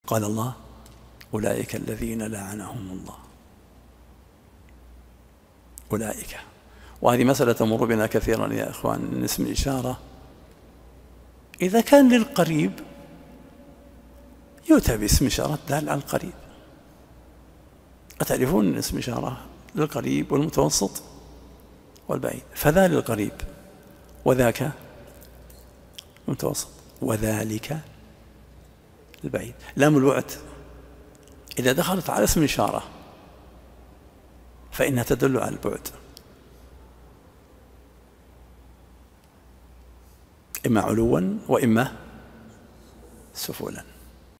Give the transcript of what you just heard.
قال الله أولئك الذين لعنهم الله. أولئك. وهذه مسألة تمر بنا كثيرا يا إخوان، إن اسم الإشارة إذا كان للقريب يؤتى باسم إشارة دال على القريب. أتعرفون أن اسم إشارة للقريب والمتوسط والبعيد، فذا للقريب وذاك المتوسط وذلك البعيد. لام الوعد إذا دخلت على اسم إشارة فإنها تدل على البعد، إما علوا وإما سفولا.